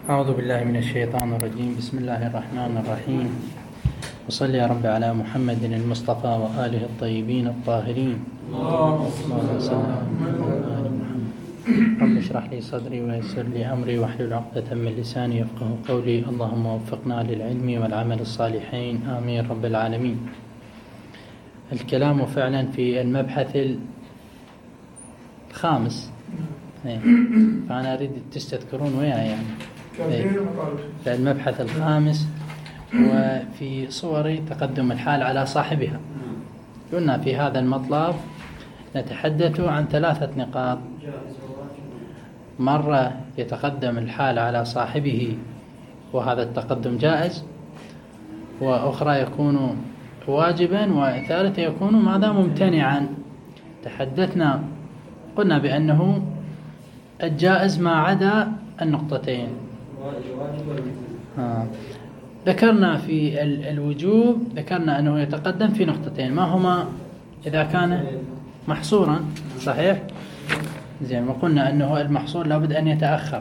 أعوذ بالله من الشيطان الرجيم. بسم الله الرحمن الرحيم. وصل يا رب على محمد المصطفى وآله الطيبين الطاهرين. اللهم صل على محمد وآل محمد. رب اشرح لي صدري ويسر لي أمري واحلل عقدة من لساني يفقه قولي. اللهم وفقنا للعلم والعمل الصالحين آمين رب العالمين. الكلام فعلا في المبحث الخامس، فأنا أريد تستذكرون وياي يعني في المبحث الخامس وفي صور تقدم الحال على صاحبها. قلنا في هذا المطلب نتحدث عن 3 نقاط: مرة يتقدم الحال على صاحبه وهذا التقدم جائز، وأخرى يكون واجبا، وثالثة يكون ماذا ممتنعا. تحدثنا قلنا بأنه الجائز ما عدا النقطتين. ذكرنا في الوجوب ذكرنا أنه يتقدم في نقطتين، ما هما؟ إذا كان محصورا صحيح زين، وقلنا أنه المحصور لابد أن يتأخر.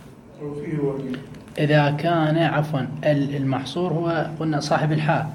إذا كان عفوا المحصور هو قلنا صاحب الحال،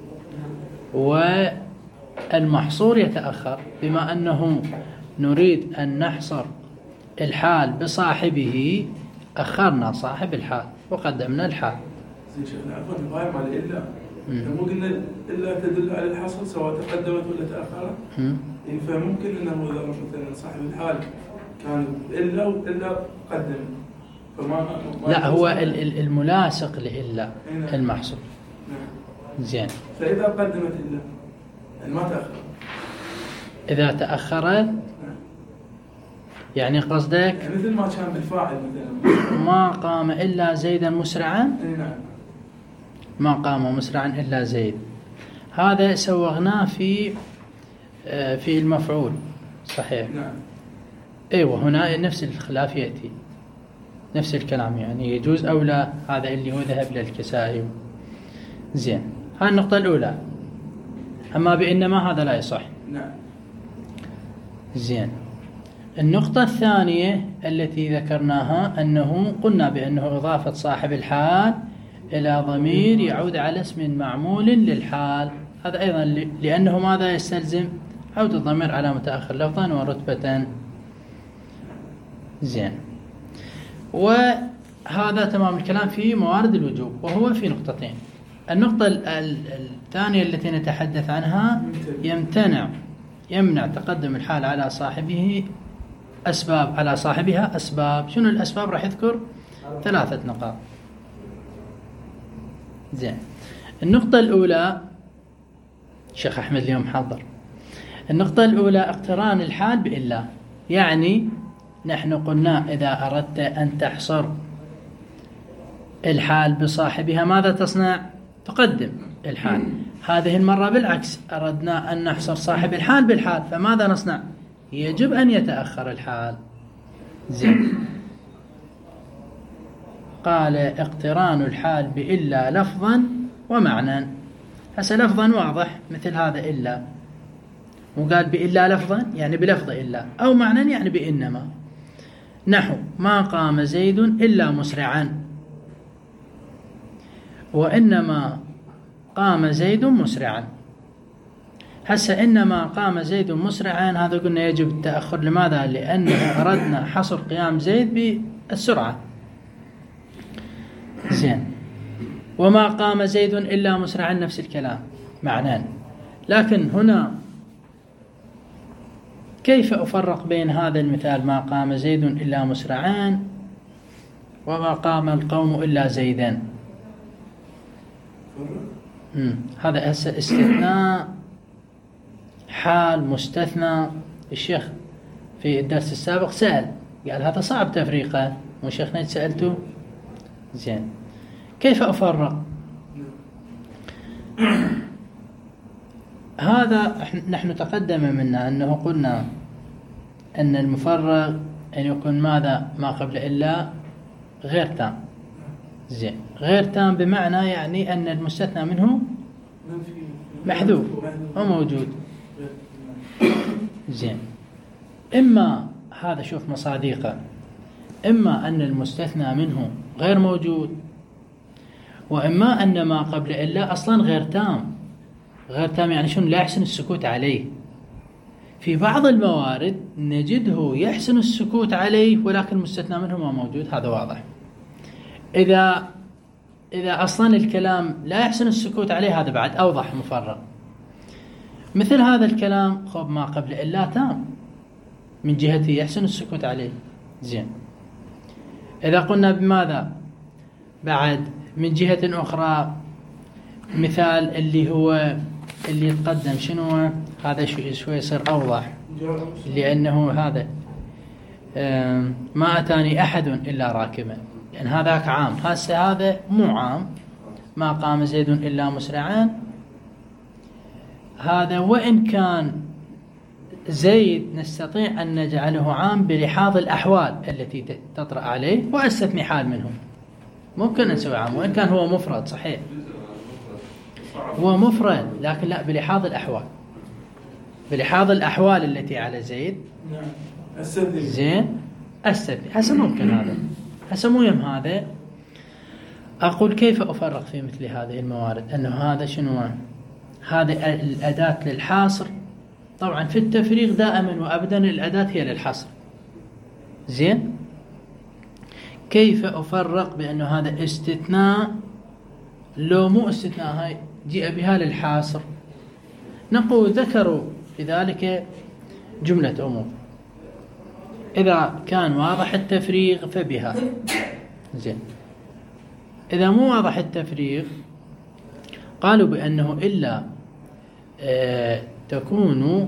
والمحصور يتأخر، بما أنه نريد أن نحصر الحال بصاحبه أخرنا صاحب الحال وقدمنا الحال. زين شيخنا عفوا القائم على إلا مو قلنا إلا تدل على الحصر سواء تقدمت ولا تأخرت، فممكن أنه إذا مثلا صاحب الحال كان إلا قدم فما لا هو الملاصق لإلا المحصور. زين، فإذا قدمت إلا يعني ما تأخر، إذا تأخرت يعني قصدك يعني مثل ما كان بالفاعل مثلا ما قام إلا زيدا مسرعا. نعم، ما قام مسرعا إلا زيد، هذا سوغناه في المفعول صحيح. نعم. ايوه، هنا نفس الخلاف يأتي نفس الكلام، يعني يجوز أو لا، هذا اللي هو ذهب للكسائي. زين، هاي النقطة الأولى. أما بإنما هذا لا يصح. نعم. زين، النقطة الثانية التي ذكرناها أنه قلنا بأنه إضافة صاحب الحال إلى ضمير يعود على اسم معمول للحال، هذا أيضا لأنه ماذا يستلزم؟ عود الضمير على متأخر لفظا ورتبة. زين، وهذا تمام الكلام في موارد الوجوب، وهو في نقطتين. النقطة الثانية التي نتحدث عنها يمنع تقدم الحال على صاحبه أسباب، على صاحبها أسباب. شنو الأسباب؟ راح يذكر 3 نقاط. زين، النقطة الأولى شيخ أحمد اليوم حاضر. النقطة الأولى اقتران الحال بإلا، يعني نحن قلنا إذا أردت أن تحصر الحال بصاحبها ماذا تصنع؟ تقدم الحال. هذه المرة بالعكس، أردنا أن نحصر صاحب الحال بالحال، فماذا نصنع؟ يجب أن يتأخر الحال. زين، قال اقتران الحال بإلا لفظا ومعنى. هسه لفظا واضح مثل هذا إلا، وقال بإلا لفظا يعني بلفظ إلا، أو معنى يعني بإنما. نحو ما قام زيد إلا مسرعا، وإنما قام زيد مسرعا. هسه إنما قام زيد مسرعا هذا قلنا يجب التأخر. لماذا؟ لأنه أردنا حصر قيام زيد بالسرعة. زين، وما قام زيد إلا مسرعا نفس الكلام معناه. لكن هنا كيف أفرق بين هذا المثال ما قام زيد إلا مسرعا وما قام القوم إلا زيدا؟ هذا هسه استثناء حال مستثنى. الشيخ في الدرس السابق سأل قال هذا صعب تفريقه، وشيخنا سألته. زين، كيف أفرق؟ هذا نحن تقدم منا أنه قلنا أن المفرغ أن يكون ماذا؟ ما قبل إلا غير تام. زين، غير تام بمعنى يعني أن المستثنى منه محذوف وموجود. زين، إما هذا شوف مصادقه، إما أن المستثنى منه غير موجود، وإما أن ما قبل إلا أصلا غير تام. غير تام يعني شنو؟ لا يحسن السكوت عليه. في بعض الموارد نجده يحسن السكوت عليه ولكن مستثنى منه ما موجود، هذا واضح. إذا أصلا الكلام لا يحسن السكوت عليه هذا بعد أوضح مفرغ. مثل هذا الكلام خب ما قبل إلا تام من جهته يحسن السكوت عليه. زين، إذا قلنا بماذا بعد من جهة أخرى، مثال اللي يتقدم شنو هذا؟ شوي يصير أوضح، لأنه هذا ما أتاني أحد إلا راكبا، لأن هذاك عام، هذا مو عام. ما قام زيد إلا مسرعان، هذا وإن كان زيد نستطيع أن نجعله عام بلحاظ الأحوال التي تطرأ عليه وأستثني حال منهم، ممكن نسوي عام وإن كان هو مفرد. صحيح هو مفرد، لكن لا، بلحاظ الأحوال، بلحاظ الأحوال التي على زيد. زين، أستثني. هسه ممكن هذا، هسه مهم هذا. أقول كيف أفرق في مثل هذه الموارد؟ أنه هذا شنو؟ هذه الأداة للحاصر. طبعا في التفريغ دائما وأبدا الأداة هي للحصر. زين، كيف أفرق بأنه هذا استثناء لو مو استثناء؟ هاي جاء بها للحاصر. نقول ذكروا بذلك جملة أمور، إذا كان واضح التفريغ فبها. زين، إذا مو واضح التفريغ قالوا بأنه إلا تكون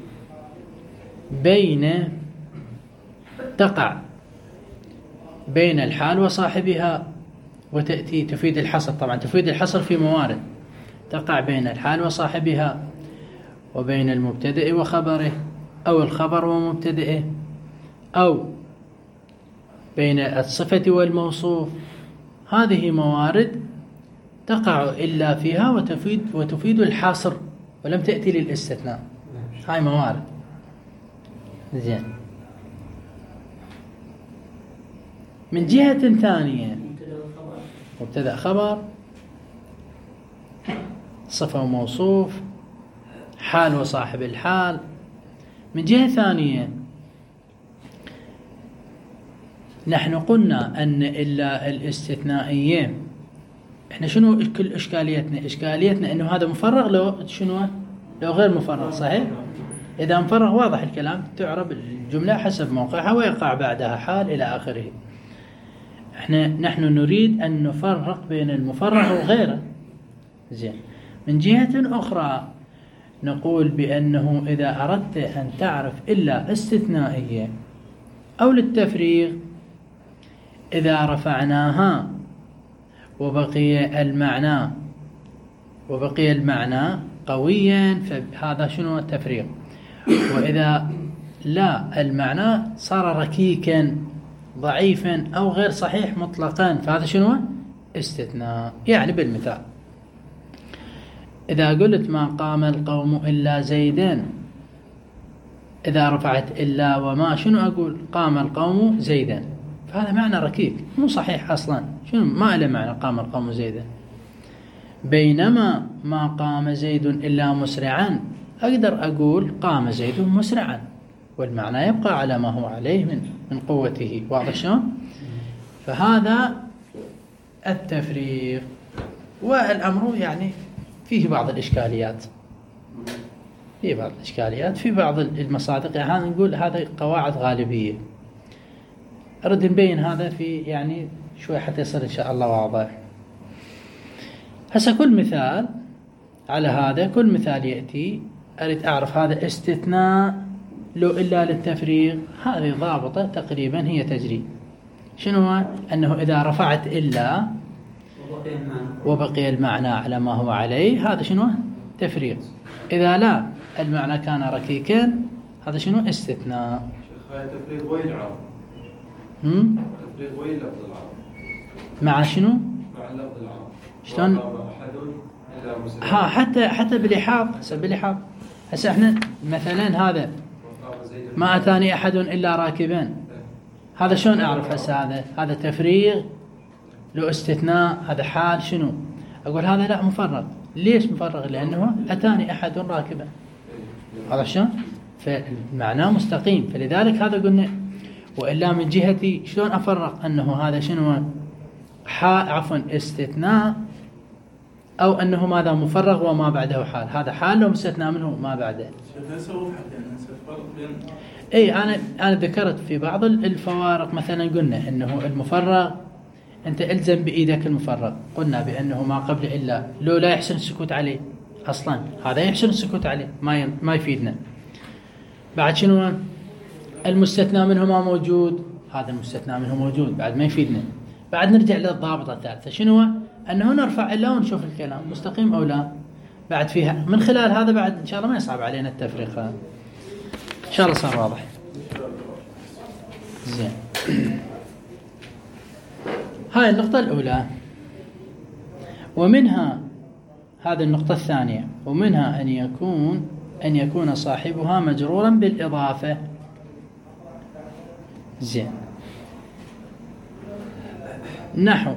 تقع بين الحال وصاحبها وتأتي تفيد الحصر. طبعا تفيد الحصر في موارد، تقع بين الحال وصاحبها وبين المبتدئ وخبره، أو الخبر ومبتدئه، أو بين الصفة والموصوف. هذه موارد تقع إلا فيها وتفيد الحصر ولم تأتي للاستثناء. هاي موارد. زين، من جهة ثانية مبتدأ خبر، صفة وموصوف، حال وصاحب الحال. من جهة ثانية نحن قلنا أن إلا الاستثنائية احنا شنو كل إشكاليتنا أنه هذا مفرغ لو شنو؟ لو غير مفرغ. صحيح؟ إذا مفرغ واضح الكلام، تعرب الجملة حسب موقعها ويقع بعدها حال إلى آخره. نحن نريد أن نفرق بين المفرغ وغيره. زين، من جهة أخرى نقول بأنه إذا أردت أن تعرف إلا استثنائية أو للتفريغ، إذا رفعناها وبقي المعنى قويا فهذا شنو؟ التفريغ. وإذا لا، المعنى صار ركيكا ضعيفا أو غير صحيح مطلقا، فهذا شنو؟ استثناء. يعني بالمثال إذا قلت ما قام القوم إلا زيدا، إذا رفعت إلا وما شنو أقول؟ قام القوم زيدا، فهذا معنى ركيك مو صحيح أصلا. شنو؟ ما له معنى قام القوم زيدا. بينما ما قام زيد إلا مسرعا، أقدر أقول قام زيد مسرعا والمعنى يبقى على ما هو عليه من قوته. واضح شلون؟ فهذا التفريق. والأمر يعني فيه بعض الإشكاليات، في بعض المصادق. يعني نقول هذا قواعد غالبية، أريد نبين هذا في يعني شوي حتى يصير إن شاء الله واضح. هسه كل مثال على هذا، كل مثال يأتي أريد أعرف هذا استثناء لو إلا للتفريغ. هذه ضابطة تقريبا هي تجري. شنو؟ أنه إذا رفعت إلا وبقي المعنى على ما هو عليه، هذا شنو؟ تفريغ. إذا لا، المعنى كان ركيكا، هذا شنو؟ استثناء. تفريغ وين العرب؟ تفريغ وين لفظ العرب؟ مع شنو؟ مع لفظ العرب. شلون؟ حتى بلحاظ. هسه احنا مثلا هذا ما أتاني أحد إلا راكبان، هذا شلون أعرف؟ هسه هذا تفريغ لو استثناء هذا حال شنو؟ أقول هذا لا مفرغ. ليش مفرغ؟ لأنه أتاني أحد راكبا. هذا شلون؟ فمعناه مستقيم. فلذلك هذا قلنا. وإلا من جهتي شلون أفرق أنه هذا شنو؟ استثناء، أو أنه ماذا مفرغ وما بعده حال. هذا حال لو مستثنى منه ما بعده. أنا ذكرت في بعض الفوارق مثلا قلنا أنه المفرغ أنت إلزم بإيدك المفرغ. قلنا بأنه ما قبل إلا لو لا يحسن السكوت عليه أصلا. هذا يحسن السكوت عليه ما يفيدنا. بعد شنو؟ المستثنى منه ما موجود. هذا المستثنى منه موجود بعد ما يفيدنا. بعد نرجع للضابطة الثالثة شنو؟ أنه نرفع إلا ونشوف الكلام مستقيم أو لا. بعد فيها من خلال هذا بعد إن شاء الله ما يصعب علينا التفريق. إن شاء الله صار واضح. زين. هاي النقطة الأولى. ومنها هذه النقطة الثانية. ومنها أن يكون صاحبها مجرورا بالإضافة. زين. نحو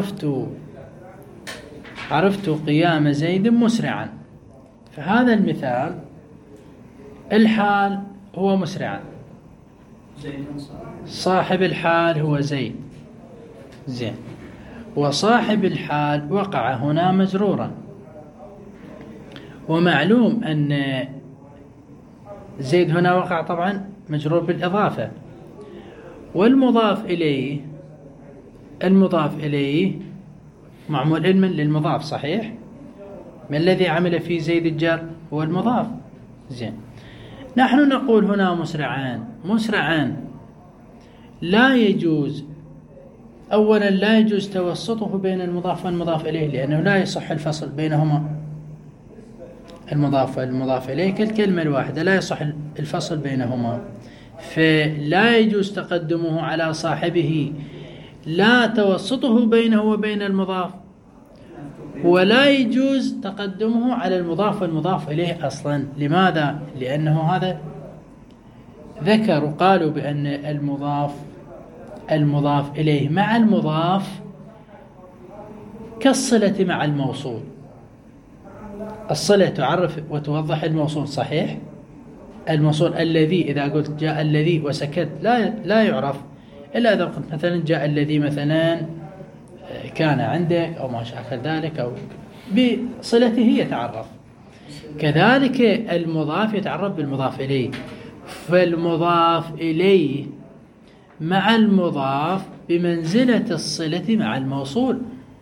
عرفت قيام زيد مسرعا. فهذا المثال الحال هو مسرعا. صاحب الحال هو زيد. زين. وصاحب الحال وقع هنا مجرورا. ومعلوم أن زيد هنا وقع طبعا مجرور بالإضافة. والمضاف إليه معمول علما للمضاف صحيح. ما الذي عمل في زيد الجر؟ هو المضاف. زين. نحن نقول هنا مسرعان لا يجوز. أولا لا يجوز توسطه بين المضاف والمضاف إليه، لأنه لا يصح الفصل بينهما. المضاف والمضاف إليه كالكلمة الواحدة لا يصح الفصل بينهما. فلا يجوز تقدمه على صاحبه، لا توسطه بينه وبين المضاف، ولا يجوز تقدمه على المضاف والمضاف إليه أصلا. لماذا؟ لأنه هذا ذكروا قالوا بأن المضاف إليه مع المضاف كالصلة مع الموصول. الصلة تعرف وتوضح الموصول صحيح. الموصول الذي إذا قلت جاء الذي وسكت لا يعرف إلا إذا قلت مثلا جاء الذي مثلا كان عندك أو ما شابه ذلك، أو بصلته يتعرف. كذلك المضاف يتعرف بالمضاف إليه. فالمضاف إليه مع المضاف بمنزلة الصلة مع الموصول.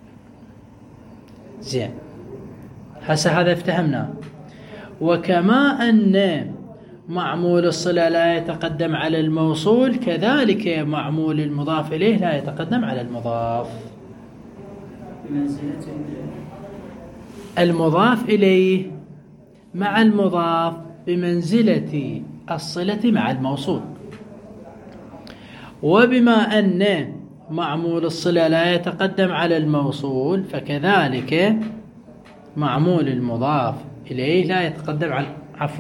زين. هسه هذا افتهمناه. وكما أن معمول الصلة لا يتقدم على الموصول، كذلك معمول المضاف إليه لا يتقدم على المضاف. المضاف إليه مع المضاف بمنزلة الصلة مع الموصول. وبما أن معمول الصلة لا يتقدم على الموصول، فكذلك معمول المضاف إليه لا يتقدم على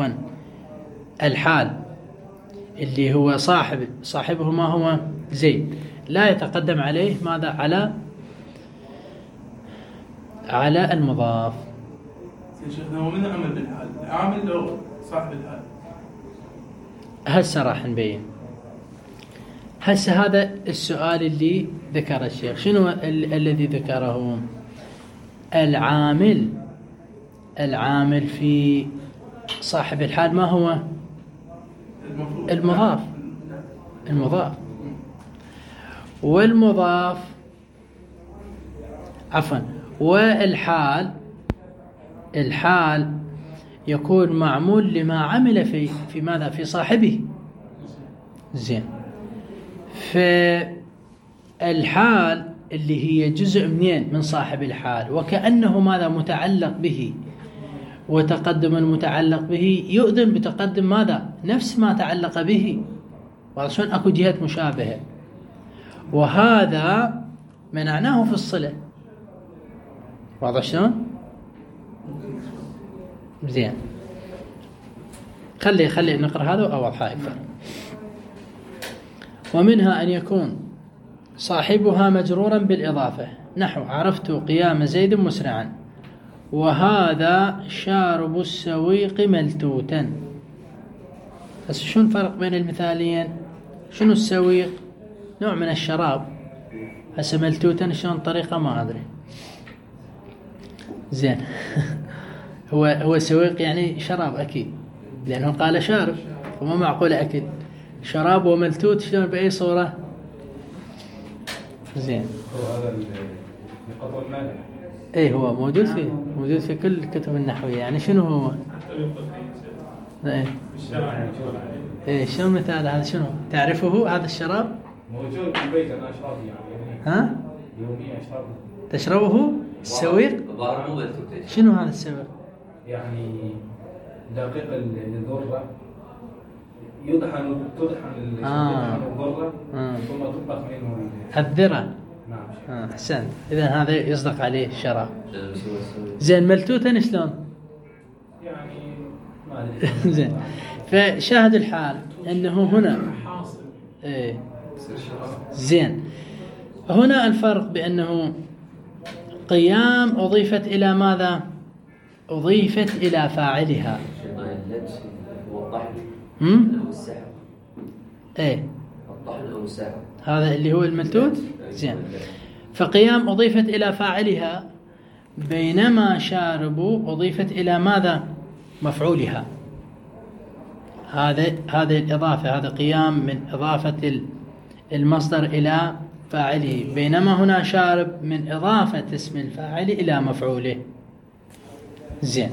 الحال اللي هو صاحبه ما هو زيد، لا يتقدم عليه ماذا؟ على المضاف. شيخنا هو من عمل بالحال؟ عامل لو صاحب الحال. هسه راح نبين. هسه هذا السؤال اللي ذكر الشيخ شنو الذي ذكره؟ العامل في صاحب الحال ما هو؟ المضاف. والمضاف الحال يكون معمول لما عمل في ماذا؟ في صاحبه. زين. فالحال اللي هي جزء من صاحب الحال، وكأنه ماذا؟ متعلق به، وتقدم المتعلق به يؤذن بتقدم ماذا؟ نفس ما تعلق به. وعشان اكو جهة مشابهة، وهذا منعناه في الصلة. واضح شلون؟ زين. خلي نقرأ هذا وأوضحها أكثر. ومنها أن يكون صاحبها مجرورا بالإضافة. نحو عرفت قيام زيد مسرعا، وهذا شارب السويق ملتوتا. بس شو الفرق بين المثالين؟ شنو السويق؟ نوع من الشراب، هسه ملتوتا شلون طريقة ما أدري. زين هو سويق يعني شراب أكيد، لأنه قال شارب، وما معقول أكيد شراب وملتوت شلون بأي صورة؟ زين هذا القطر المالح. ايه هو موجود في كل الكتب النحوية. يعني شنو هو؟ ايه شنو مثال هذا؟ شنو تعرفه هذا الشراب؟ موجود في البيت انا اشربه يعني. ها؟ يوميا اشربه. تشربه؟ السويق؟ شنو هذا السويق؟ يعني دقيق الذرة تطحن الذرة ثم تطبخ منه الذرة. نعم. احسنت. اذا هذا يصدق عليه الشراب. زين ملتوتا شلون؟ يعني ما ادري. زين فشاهد الحال انه هنا ايه زين هنا الفرق بانه قيام اضيفت الى ماذا؟ اضيفت الى فاعلها. ايه الطحن او السحر هذا اللي هو الملتوت. زين فقيام اضيفت الى فاعلها، بينما شارب اضيفت الى ماذا؟ مفعولها. هذه الإضافة، هذا قيام من إضافة المصدر إلى فاعله، بينما هنا شارب من إضافة اسم الفاعل إلى مفعوله. زين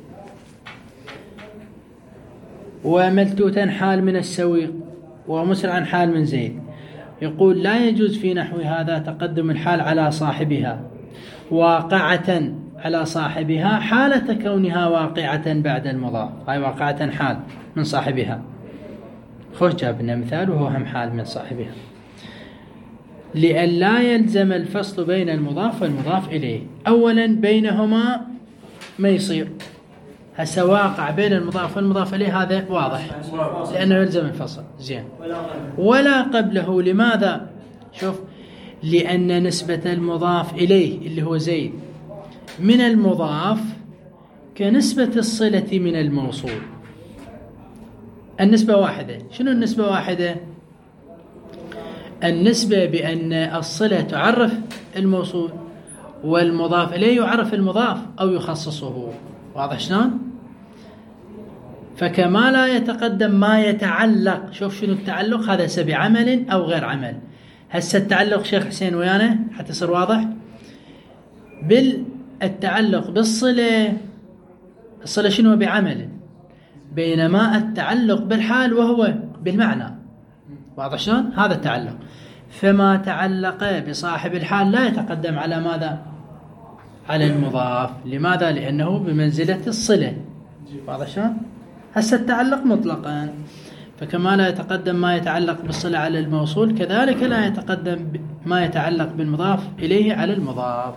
وملتوتا حال من السويق، ومسرعا حال من زيد. يقول لا يجوز في نحو هذا تقدم الحال على صاحبها واقعة على صاحبها حالة كونها واقعة بعد المضاف. هاي واقعة حال من صاحبها، خوش جاب لنا مثال وهو هم حال من صاحبها، لأن لا يلزم الفصل بين المضاف والمضاف إليه. أولا بينهما ما يصير، هسه واقع بين المضاف والمضاف إليه هذا واضح لأنه يلزم الفصل. زين ولا قبله. لماذا؟ شوف، لأن نسبة المضاف إليه اللي هو زيد من المضاف كنسبة الصلة من الموصول. النسبة واحدة. شنو النسبة واحدة؟ النسبة بأن الصلة تعرف الموصول والمضاف إليه يعرف المضاف أو يخصصه. واضح شلون؟ فكما لا يتقدم ما يتعلق. شوف شنو التعلق، هذا بعمل أو غير عمل. هسه التعلق شيخ حسين ويانا حتى يصير واضح. بالتعلق بالصلة، الصلة شنو؟ بعمل، بينما التعلق بالحال وهو بالمعنى. واضح شلون؟ هذا التعلق. فما تعلق بصاحب الحال لا يتقدم على ماذا؟ على المضاف. لماذا؟ لأنه بمنزلة الصلة. واضح شلون؟ هسه التعلق مطلقا، فكما لا يتقدم ما يتعلق بالصلة على الموصول كذلك لا يتقدم ما يتعلق بالمضاف إليه على المضاف.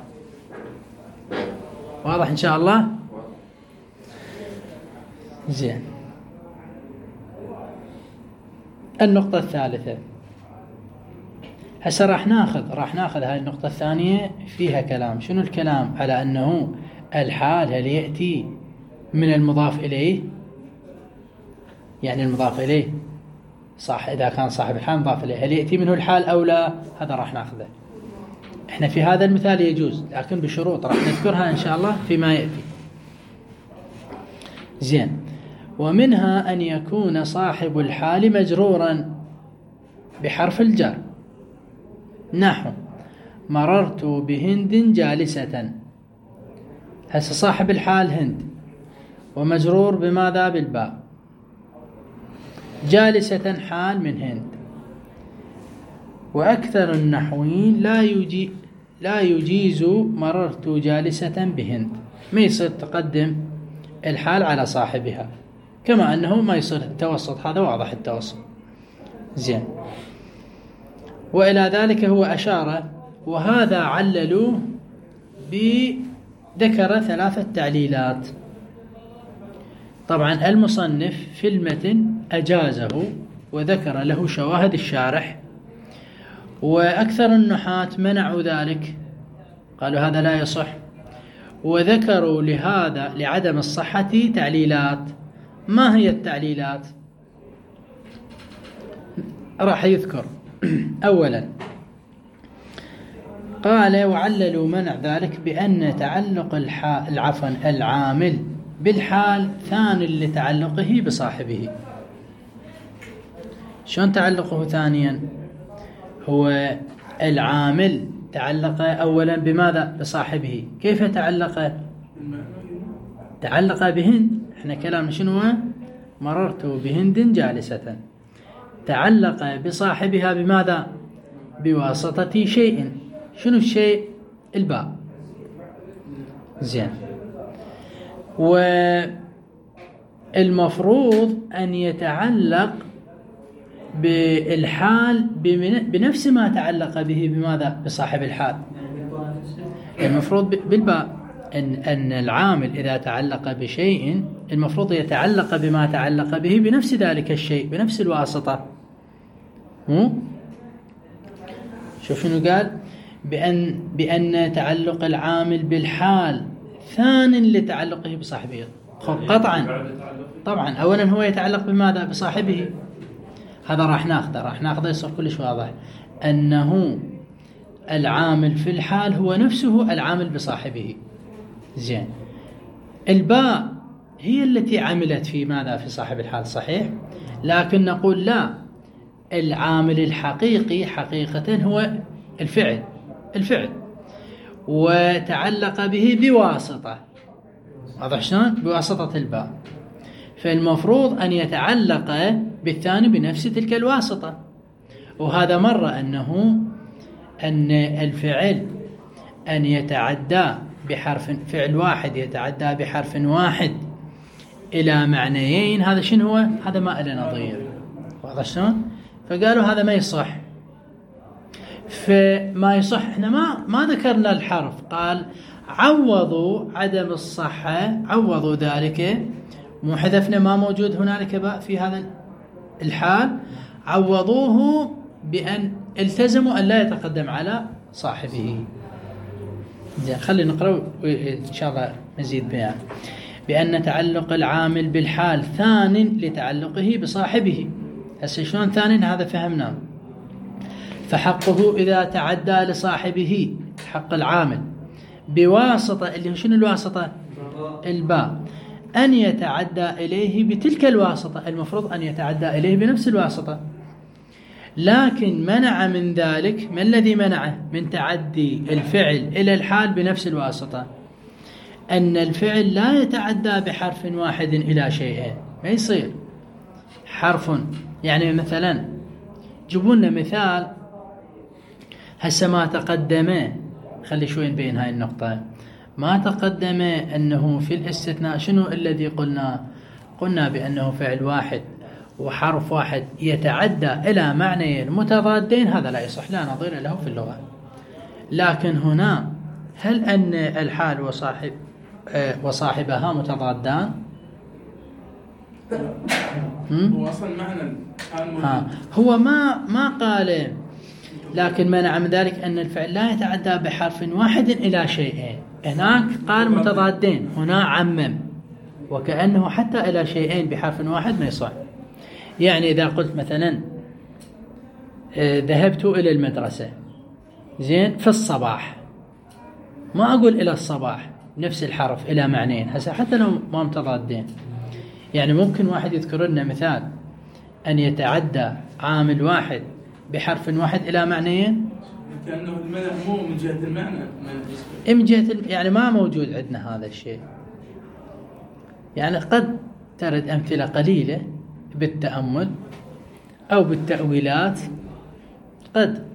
واضح إن شاء الله؟ زين النقطة الثالثة هسه راح ناخذ هاي النقطة الثانية فيها كلام. شنو الكلام؟ على أنه الحال هل يأتي من المضاف إليه؟ يعني المضاف إليه صح إذا كان صاحب الحال مضاف إليه، هل يأتي منه الحال أو لا؟ هذا راح ناخذه. احنا في هذا المثال يجوز، لكن بشروط راح نذكرها إن شاء الله فيما يأتي. زين ومنها أن يكون صاحب الحال مجرورا بحرف الجر، نحو مررت بهند جالسة. هسه صاحب الحال هند ومجرور بماذا؟ بالباء. جالسة حال من هند. وأكثر النحويين لا يجيز مررت جالسة بهند، ما يصير تقدم الحال على صاحبها، كما أنه ما يصير التوسط. هذا واضح التوسط. زين وإلى ذلك هو أشار، وهذا عللوا بذكر 3 تعليلات. طبعا المصنف في المتن أجازه وذكر له شواهد الشارح، وأكثر النحاة منعوا ذلك قالوا هذا لا يصح، وذكروا لهذا لعدم الصحة تعليلات. ما هي التعليلات؟ راح يذكر. أولا قال وعللوا منع ذلك بأن تعلق العامل بالحال ثاني لتعلقه بصاحبه. شلون تعلقه ثانيا؟ هو العامل تعلق أولا بماذا؟ بصاحبه. كيف تعلق؟ تعلق بهند. احنا كلامنا شنو؟ مررت بهند جالسة. تعلق بصاحبها بماذا؟ بواسطة شيء. شنو الشيء؟ الباء. زين. والمفروض أن يتعلق بالحال بنفس ما تعلق به بماذا؟ بصاحب الحال. المفروض بالباء أن العامل إذا تعلق بشيء المفروض يتعلق بما تعلق به بنفس ذلك الشيء، بنفس الواسطة. شوف شنو قال؟ بأن تعلق العامل بالحال ثان لتعلقه بصاحبه. طبعا أولا هو يتعلق بماذا؟ بصاحبه. هذا راح ناخذه يصير كلش واضح أنه العامل في الحال هو نفسه العامل بصاحبه. زين. الباء هي التي عملت في ماذا؟ في صاحب الحال، صحيح؟ لكن نقول لا، العامل الحقيقي حقيقة هو الفعل وتعلق به بواسطة. واضح شلون؟ بواسطة الباء. فالمفروض أن يتعلق بالثاني بنفس تلك الواسطة. وهذا مرة أن الفعل أن يتعدى بحرف، فعل واحد يتعدى بحرف واحد إلى معنيين، هذا شنو هو؟ هذا ما له نظير. واضح شلون؟ فقالوا هذا ما يصح. فما يصح، احنا ما ذكرنا الحرف. قال عوضوا عدم الصحة، عوضوا ذلك، مو حذفنا ما موجود هنالك باء في هذا الحال، عوضوه بأن التزموا أن لا يتقدم على صاحبه. زين، خلينا نقرأ إن شاء الله مزيد بيان. بأن تعلق العامل بالحال ثان لتعلقه بصاحبه. هسه شلون ثان؟ هذا فهمناه. فحقه إذا تعدى لصاحبه، حق العامل بواسطة، اللي هو شنو الواسطة؟ الباء، أن يتعدى إليه بتلك الواسطة. المفروض أن يتعدى إليه بنفس الواسطة، لكن منع من ذلك. ما الذي منعه من تعدي الفعل إلى الحال بنفس الواسطة؟ أن الفعل لا يتعدى بحرف واحد إلى شيئين. ما يصير حرف، يعني مثلا جيبوا لنا مثال هسه ما تقدم. خلي شوي نبين هاي النقطة. ما تقدم أنه في الاستثناء شنو الذي قلنا بأنه فعل واحد وحرف واحد يتعدى إلى معنيين متضادين، هذا لا يصح، لا نظير له في اللغة. لكن هنا هل أن الحال وصاحبها متضادان؟ هو أصلا معنى هو ما قال، لكن منع من ذلك أن الفعل لا يتعدى بحرف واحد إلى شيئين. هناك قال متضادين، هنا عمم، وكأنه حتى إلى شيئين بحرف واحد ما يصح. يعني إذا قلت مثلا ذهبت إلى المدرسة، زين، في الصباح، ما أقول إلى الصباح نفس الحرف إلى معنيين، هسه حتى لو ما متضادين. يعني ممكن واحد يذكر لنا مثال أن يتعدى عامل واحد بحرف واحد إلى معنيين، كأنه المنع مو من جهة المعنى، من جهة يعني ما موجود عندنا هذا الشيء. يعني قد ترد أمثلة قليلة بالتأمل أو بالتأويلات، قد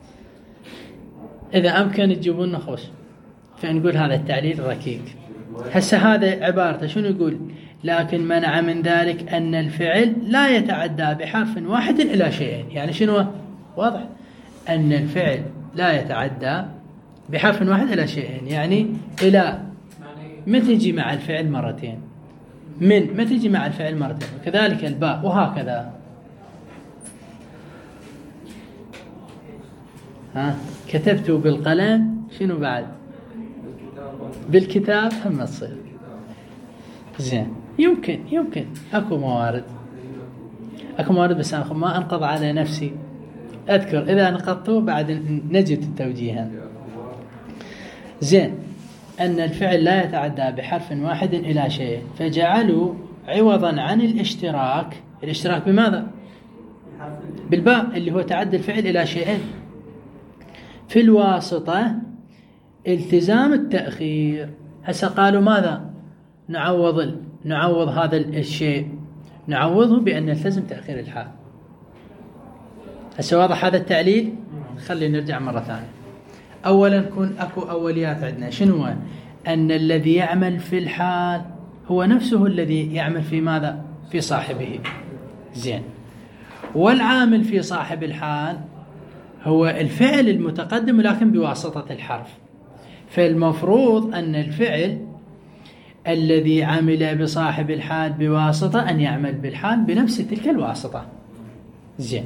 إذا أمكن تجيبون نخوش فنقول هذا التعليل ركيك. هسه هذا عبارته شنو يقول؟ لكن منع من ذلك أن الفعل لا يتعدى بحرف واحد إلى شيئين. يعني شنو؟ واضح أن الفعل لا يتعدى بحرف واحد إلى شيئين، يعني إلى ما تجي مع الفعل مرتين، من ما تجي مع الفعل مرتين، وكذلك الباء، وهكذا. كتبت بالقلم، شنو بعد؟ بالكتاب هم تصير. زين، يمكن اكو موارد بس أنا ما انقض على نفسي. اذكر اذا نقضته بعد نجد التوجيها. زين، ان الفعل لا يتعدى بحرف واحد الى شيء، فجعلوا عوضا عن الاشتراك بماذا؟ بالباء، اللي هو تعدى الفعل الى شيئين في الواسطة التزام التأخير. هسه قالوا ماذا؟ نعوض هذا الشيء، نعوضه بأن نلتزم تأخير الحال. هسه واضح هذا التعليل؟ خلينا نرجع مرة ثانية. أولا نكون أكو أوليات عندنا. شنو هو؟ أن الذي يعمل في الحال هو نفسه الذي يعمل في ماذا؟ في صاحبه. زين، والعامل في صاحب الحال هو الفعل المتقدم لكن بواسطة الحرف. فالمفروض أن الفعل الذي عمل بصاحب الحال بواسطة أن يعمل بالحال بنفس تلك الواسطة. زين،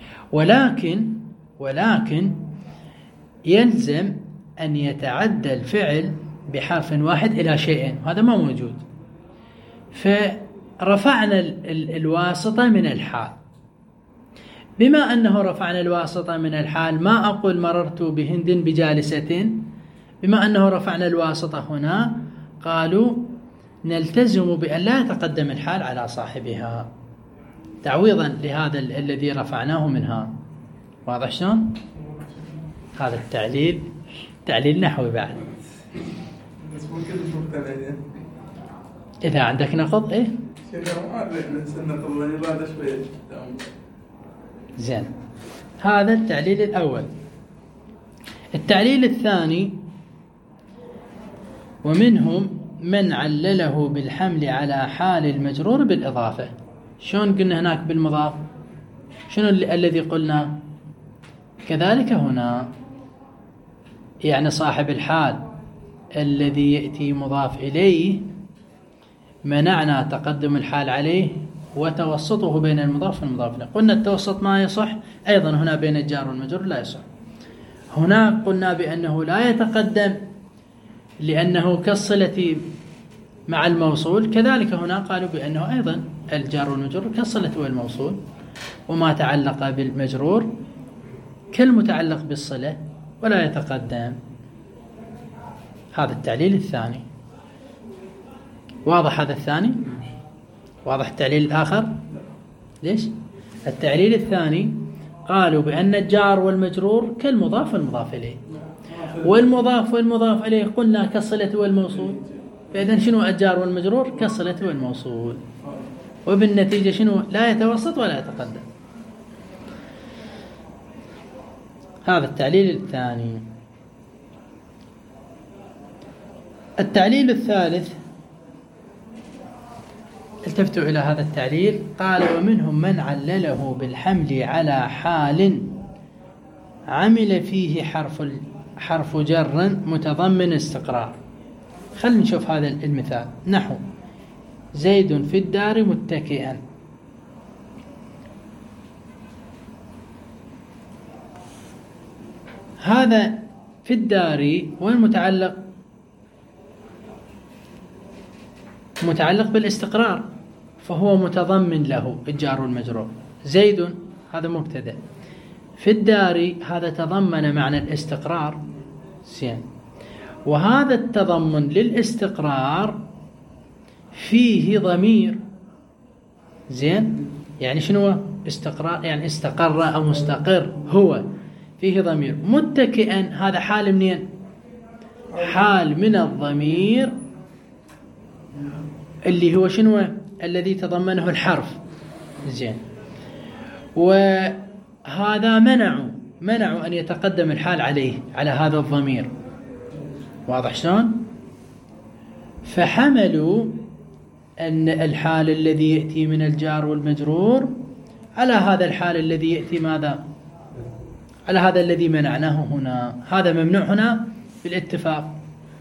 ولكن يلزم أن يتعدى الفعل بحرف واحد إلى شيئين، هذا ما موجود. فرفعنا الواسطة من الحال. بما أنه رفعنا الواسطة من الحال، ما أقول مررت بهند بجالسة، بما أنه رفعنا الواسطة هنا قالوا نلتزم بأن لا يتقدم الحال على صاحبها تعويضا لهذا الذي رفعناه منها. واضح شلون؟ هذا تعليل نحوي بعد. إذا عندك نقض إيه؟ زين، هذا التعليل الأول. التعليل الثاني: ومنهم من علله بالحمل على حال المجرور بالإضافة. شلون قلنا هناك بالمضاف؟ شنو الذي قلنا؟ كذلك هنا، يعني صاحب الحال الذي يأتي مضاف إليه منعنا تقدم الحال عليه وتوسطه بين المضاف والمضاف له. قلنا التوسط ما يصح، أيضا هنا بين الجار والمجرور لا يصح. هنا قلنا بأنه لا يتقدم لأنه كالصلة مع الموصول، كذلك هنا قالوا بأنه أيضا الجار والمجرور كالصلة والموصول، وما تعلق بالمجرور كالمتعلق بالصلة ولا يتقدم. هذا التعليل الثاني. واضح هذا الثاني؟ واضح التعليل الآخر؟ ليش؟ التعليل الثاني قالوا بأن الجار والمجرور كالمضاف والمضاف إليه، والمضاف والمضاف إليه قلنا كالصلة والموصول، فإذا شنو الجار والمجرور؟ كالصلة والموصول، وبالنتيجة شنو؟ لا يتوسط ولا يتقدم. هذا التعليل الثاني. التعليل الثالث، التفتوا إلى هذا التعليل. قال: ومنهم من علله بالحمل على حال عمل فيه حرف جر متضمن استقرار. خلينا نشوف هذا المثال. نحو: زيد في الدار متكئا. هذا في الدار وين متعلق؟ متعلق بالاستقرار، فهو متضمن له الجار والمجرور. زيد هذا مبتدأ، في الدار هذا تضمن معنى الاستقرار. زين، وهذا التضمن للاستقرار فيه ضمير. زين، يعني شنو استقرار؟ يعني استقر أو مستقر، هو فيه ضمير. متكئا هذا حال منين؟ حال من الضمير اللي هو شنو؟ الذي تضمنه الحرف. زين، وهذا منعوا أن يتقدم الحال عليه على هذا الضمير. واضح شلون؟ فحملوا أن الحال الذي يأتي من الجار والمجرور على هذا الحال الذي يأتي ماذا؟ على هذا الذي منعناه هنا. هذا ممنوع هنا بالاتفاق،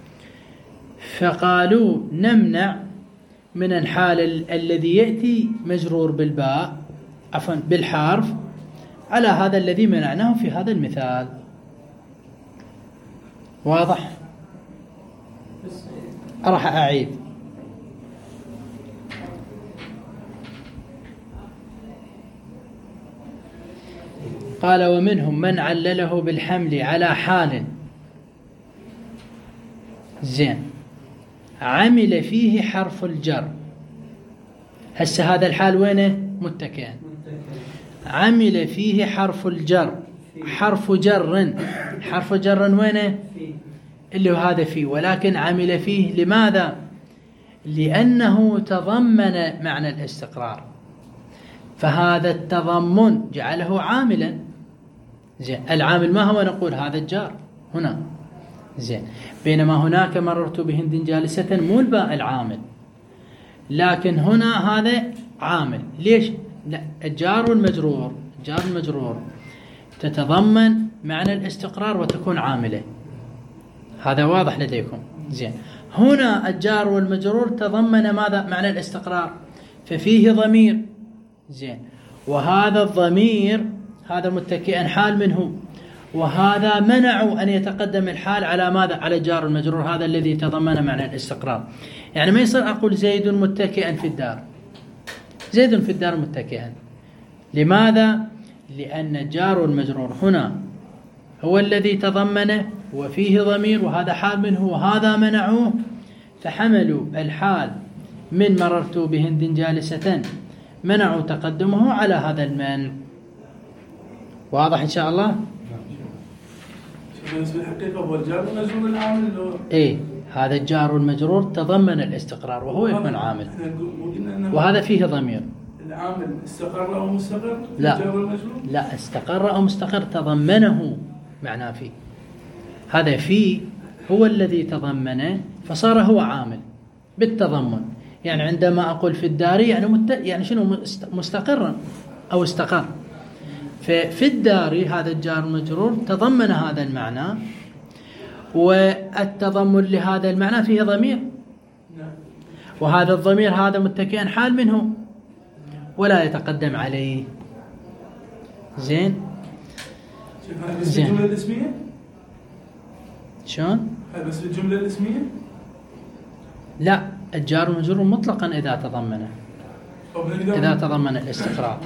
فقالوا نمنع من الحال الذي يأتي مجرور بالباء بالحرف على هذا الذي منعناه في هذا المثال. واضح؟ بس راح أعيد. قال ومنهم من علله بالحمل على حال زين عمل فيه حرف الجر. هسه هذا الحال وينه؟ متكئا. عمل فيه حرف الجر، حرف جر، حرف جر وينه؟ اللي هو هذا فيه، ولكن عمل فيه لماذا؟ لأنه تضمن معنى الاستقرار، فهذا التضمن جعله عاملا. زين العامل ما هو؟ نقول هذا الجار هنا. زين بينما هناك مررت بهند جالسة مو الباء العامل، لكن هنا هذا عامل. ليش؟ لا، الجار والمجرور، الجار والمجرور تتضمن معنى الاستقرار وتكون عاملة. هذا واضح لديكم؟ زين هنا الجار والمجرور تضمن ماذا؟ معنى الاستقرار، ففيه ضمير. زين وهذا الضمير هذا متكئا حال منه، وهذا منعوا أن يتقدم الحال على ماذا؟ على الجار والمجرور، هذا الذي تضمن معنى الاستقرار. يعني ما يصير أقول زيد متكئا في الدار، زيد في الدار متكئا. لماذا؟ لأن الجار والمجرور هنا هو الذي تضمنه وفيه ضمير، وهذا حال منه، وهذا منعوه، فحملوا الحال من مررت بهند جالسة، منعوا تقدمه على هذا المنع. واضح إن شاء الله؟ بالنسبة للحقيقة هو الجار والمجرور العامل اللي هو إيه، هذا الجار والمجرور تضمن الاستقرار وهو يكون عامل، وهذا فيه ضمير. العامل استقر أو مستقر؟ لا الجار والمجرور؟ لا، استقر أو مستقر تضمنه معناه فيه، هذا فيه هو الذي تضمنه فصار هو عامل بالتضمن. يعني عندما أقول في الدار يعني شنو؟ مستقرا أو استقر. ففي الدار هذا الجار المجرور تضمن هذا المعنى، والتضمن لهذا المعنى فيه ضمير، وهذا الضمير هذا متكئا حال منه ولا يتقدم عليه. زين هذا بس في الجملة الاسمية؟ شلون؟ هذا بس في الجملة الاسمية؟ لا، الجار المجرور مطلقا إذا تضمنه، إذا تضمن الاستقرار.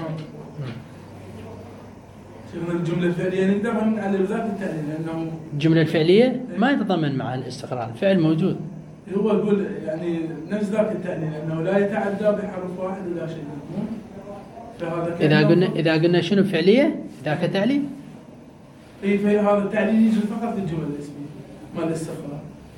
شيخنا الجملة الفعلية نقدر نعلل ذات التعليل لأنه الجملة الفعلية ما يتضمن مع الاستقرار، الفعل موجود. هو يقول يعني نفس ذاك التعليل أنه لا يتعدى بحرف واحد ولا شيء. فهذا إذا قلنا شنو فعلية ذاك تعليل؟ إيه، فهذا التعليل يجي فقط في الجملة الاسمية ما الاستقرار.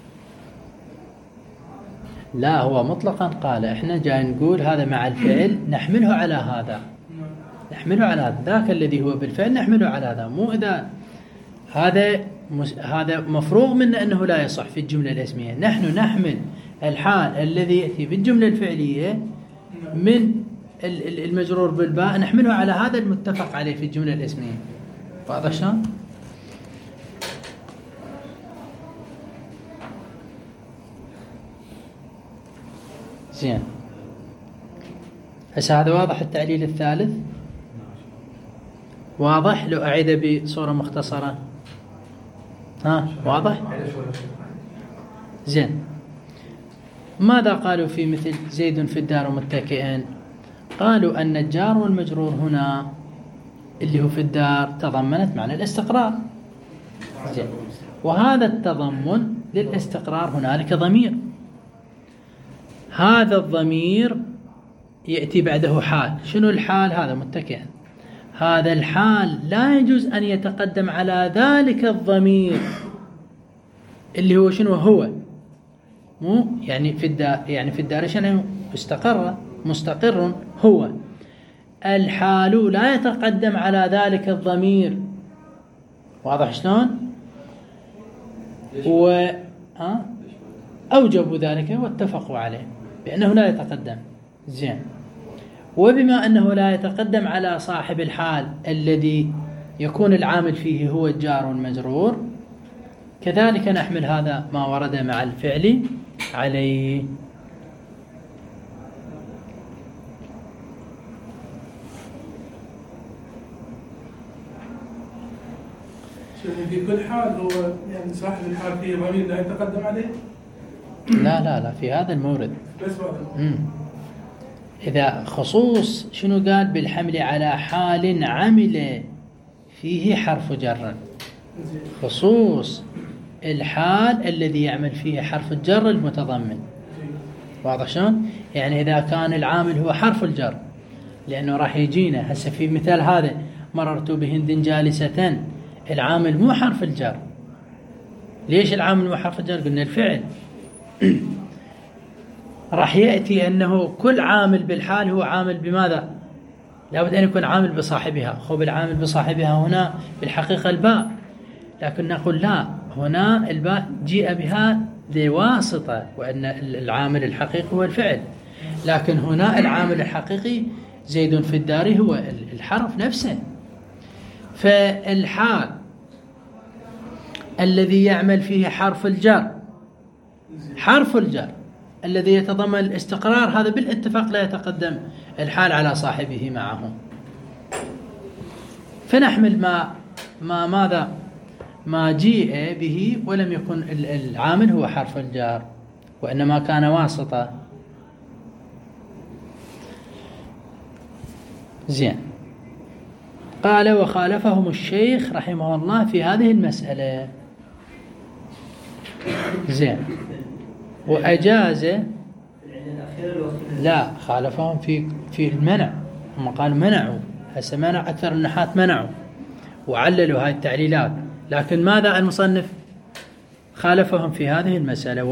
لا، هو مطلقا قال احنا جاي نقول هذا مع الفعل نحمله على هذا، نحمله على هذا، ذاك الذي هو بالفعل نحمله على هذا، مو إذا هذا مفروغ منه أنه لا يصح في الجملة الاسمية. نحن نحمل الحال الذي يأتي بالجملة الفعلية من المجرور بالباء نحمله على هذا المتفق عليه في الجملة الاسمية. واضح شلون؟ زين هسه هذا واضح. التعليل الثالث واضح؟ لو أعيد بصورة مختصرة. ها واضح؟ زين ماذا قالوا في مثل زيد في الدار متكئا؟ قالوا أن الجار والمجرور هنا اللي هو في الدار تضمنت معنى الاستقرار. زين وهذا التضمن للاستقرار هنالك ضمير، هذا الضمير يأتي بعده حال. شنو الحال؟ هذا متكئا، هذا الحال لا يجوز أن يتقدم على ذلك الضمير اللي هو شنو؟ هو مو يعني في الدار، يعني في الدار شنو؟ استقر، مستقر هو. الحال لا يتقدم على ذلك الضمير. واضح شلون؟ أوجبوا ذلك واتفقوا عليه بأنه لا يتقدم. زين وبما أنه لا يتقدم على صاحب الحال الذي يكون العامل فيه هو الجار والمجرور، كذلك نحمل هذا ما ورد مع الفعل عليه. في كل حال هو يعني صاحب الحال فيه ضمير لا يتقدم عليه. لا في هذا المورد. بس بعد إذا خصوص شنو قال؟ بالحمل على حال عمل فيه حرف جر، خصوص الحال الذي يعمل فيه حرف الجر المتضمن. واضح شلون؟ يعني إذا كان العامل هو حرف الجر، لأنه راح يجينا هسه في مثال هذا مررت بهند جالسة، العامل مو حرف الجر. ليش العامل مو حرف الجر؟ قلنا الفعل. راح يأتي أنه كل عامل بالحال هو عامل بماذا؟ لابد أن يكون عامل بصاحبها. خب العامل بصاحبها هنا بالحقيقة الباء، لكن نقول لا، هنا الباء جيء بها لواسطة، وأن العامل الحقيقي هو الفعل، لكن هنا العامل الحقيقي زيد في الدار هو الحرف نفسه. فالحال الذي يعمل فيه حرف الجر، حرف الجر الذي يتضمن الاستقرار، هذا بالاتفاق لا يتقدم الحال على صاحبه معه. فنحمل ما جيء به ولم يكن العامل هو حرف الجر، وإنما كان واسطة. زين. قال وخالفهم الشيخ رحمه الله في هذه المسألة. زين. وأجاز، لا، خالفهم في المنع. هم قالوا منعوا، هسه منع أكثر النحاة منعوا وعللوا هاي التعليلات، لكن ماذا المصنف؟ خالفهم في هذه المسألة.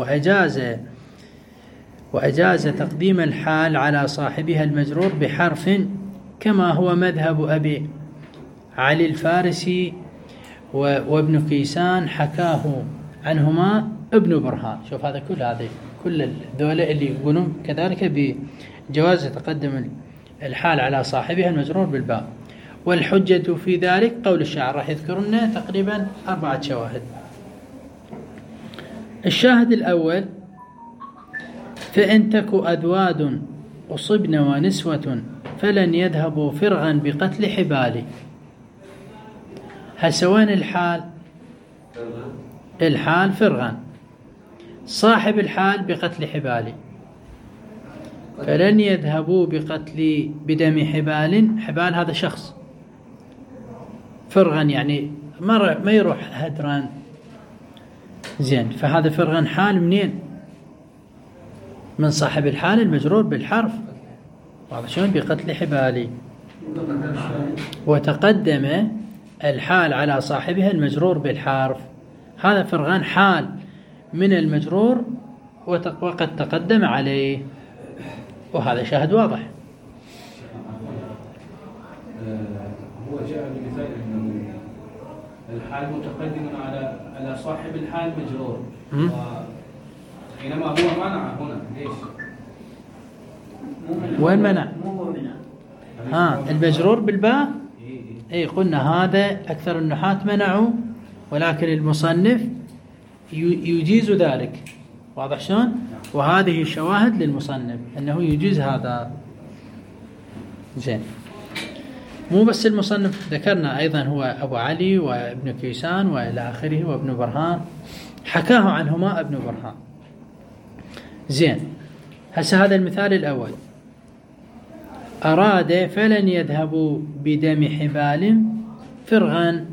وأجاز تقديم الحال على صاحبها المجرور بحرف، كما هو مذهب أبي علي الفارسي وابن كيسان، حكاه عنهما ابن برهان. شوف هذا كل الدولة اللي يقولون كذلك بجواز تقدم الحال على صاحبها المجرور بالباء. والحجة في ذلك قول الشاعر، راح يذكرنا تقريبا 4 شواهد. الشاهد الأول: فإن تك أذواد أصبن ونسوة فلن يذهبوا فرغا بقتل حبالي. هسوان الحال فرغا، صاحب الحال بقتل حبالي، فلن يذهبوا بدم حبال هذا شخص، فرغا يعني ما يروح هدران. زين. فهذا فرغا حال منين؟ من صاحب الحال المجرور بالحرف. واضح شلون؟ بقتل حبالي. وتقدم الحال على صاحبها المجرور بالحرف، هذا فرغان حال من المجرور وقد تقدم عليه، وهذا شاهد واضح. هو جاء بمثال أنه الحال متقدم على صاحب الحال مجرور، حينما هو منع هنا ليش؟ وين منع؟ المجرور بالباء. اي قلنا هذا أكثر النحاة منعوا، ولكن المصنف يجيز ذلك. واضح شلون؟ وهذه الشواهد للمصنف أنه يجيز هذا. زين. مو بس المصنف، ذكرنا أيضا هو أبو علي وابن كيسان وإلى آخره وابن برهان، حكاه عنهما ابن برهان. زين. هسه هذا المثال الأول: أراد فلن يذهبوا بدم حبال فرغا،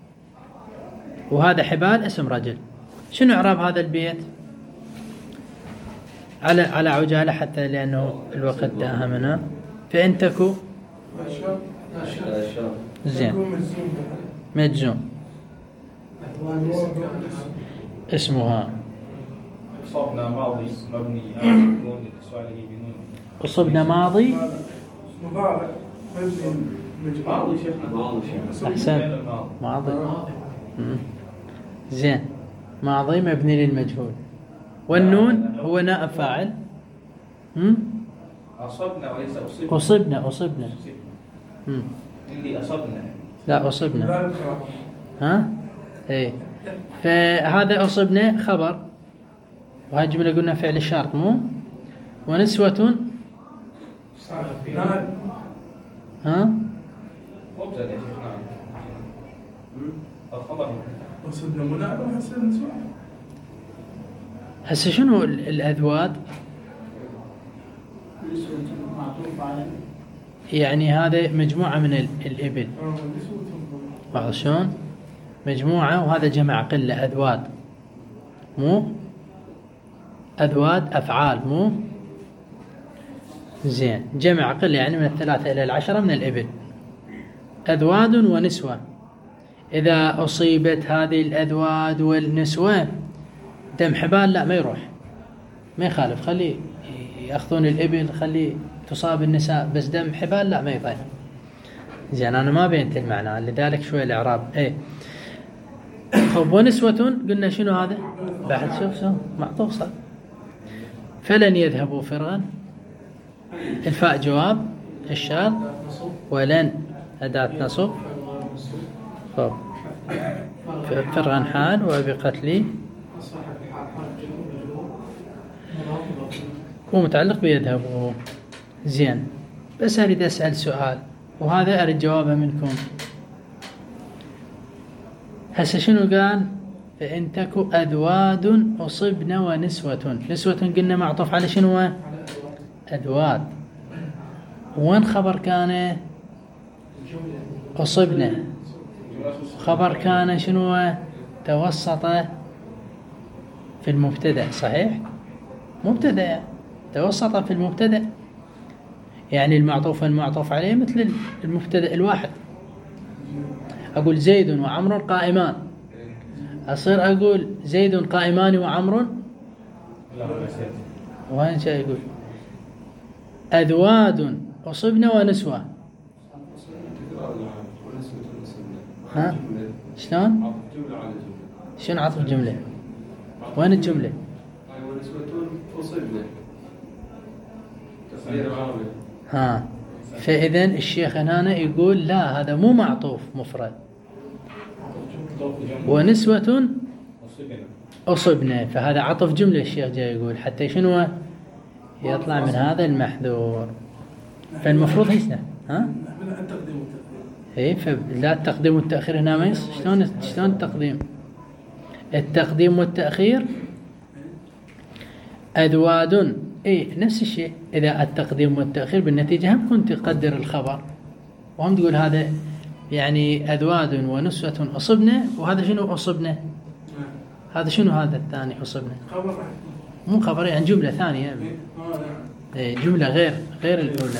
وهذا حبال اسم رجل. شنو إعراب هذا البيت؟ على عجالة حتى لأنه الوقت داهمنا. فإن تكو زين مجزوم اسمها أصبنا ماضي مبني أصبنا ماضي مضارع ماضي شيخنا. أحسن. ماضي. زين. ماضي مبني للمجهول، والنون هو نائب فاعل. أصبنا وليس أصبنا. اللي أصبنا. لا أصبنا. إيه. فهذا أصبنا خبر، وهذه الجملة قلنا فعل الشرط مو. ونسوة مبتدأ يا شيخنا. الخبر أصبنا منادى حسن نسوة. هسه شنو الأذواد؟ يعني هذا مجموعة من الإبل، بعض شلون؟ مجموعة، وهذا جمع قلة، أذواد، مو أذواد أفعال، مو زين. جمع قلة يعني من 3 إلى 10 من الإبل. أذواد ونسوة، إذا أصيبت هذه الأذواد والنسوة دم حبال لا ما يروح، ما يخالف، خلي يأخذون الإبل، خلي تصاب النساء، بس دم حبال لا ما يضيع. زين أنا ما بينت المعنى، لذلك شوي الإعراب. إيه خب ونسوة قلنا شنو هذا؟ بعد شوف معطوف صار. فلن يذهبوا فرغا، الفاء جواب الشرط، ولن أداة نصب، خب فرغا حال، وبقتلي ومتعلق بيذهبوا. زين بس أريد أسأل سؤال، وهذا أريد جوابه منكم. هسه شنو قال؟ فإن تكو أذواد أصبن ونسوة. نسوة قلنا معطوف على شنو؟ أذواد. وين خبر كان؟ أصبن. خبر كان شنو؟ توسط في المبتدأ، صحيح؟ مبتدأ توسط في المبتدأ، يعني المعطوف والمعطوف عليه مثل المبتدأ الواحد. أقول زيد وعمر قائمان، أصير أقول زيد قائمان وعمر، وين شيء يقول أذواد أصبن ونسوة. ها شلون؟ شنو عطف جملة؟ وين الجملة؟ ها فإذا الشيخ هنا يقول لا، هذا مو معطوف مفرد، ونسوة أصبنا، فهذا عطف جملة. الشيخ جاي يقول حتى شنو يطلع من هذا المحذور، فالمفروض هنا ها اي، فلا التقديم والتأخير هنا ما يصير. شلون التقديم؟ التقديم والتأخير أذواد، اي نفس الشيء. إذا التقديم والتأخير بالنتيجة هم كنت تقدر الخبر، وهم تقول هذا يعني أذواد ونسوة أصبنا، وهذا شنو أصبنا؟ هذا شنو هذا الثاني أصبنا؟ مو خبر، يعني جملة ثانية، جملة غير الأولى.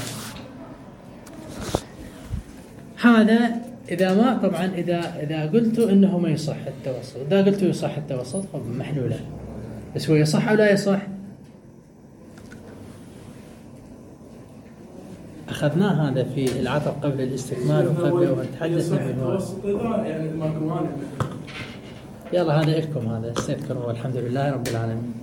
هذا إذا ما طبعا إذا قلت إنه ما يصح التوسط، إذا قلت يصح التوسط محلولة، بس هو يصح أو لا يصح؟ أخذناه هذا في العطف قبل الاستكمال وقبل وتحدثنا بالمواد. يلا هذا لكم، هذا استذكروا، والحمد لله رب العالمين.